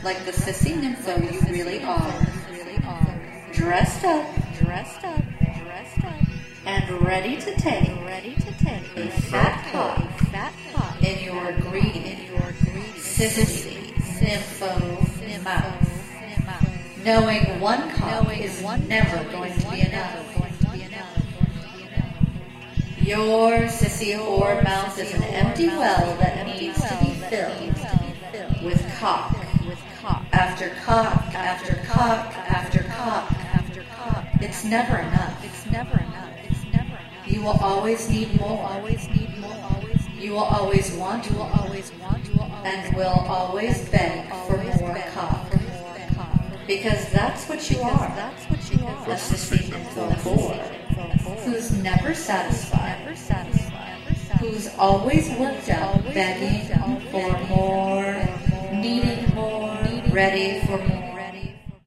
like the sissy nympho you really are, dressed up, and ready to take a fat pot in your greedy, sissy nympho mouth, knowing one cock is never going to be enough. Your sissy whore mouth is an empty well that needs to be filled with cock after cock after cock after cock. It's never enough. You will always need more. You will always want more, and will always beg for more cock. Because that's what you are, a sissy nympho whore, who's never satisfied, who's always worked up, begging for more, needing more, ready for more.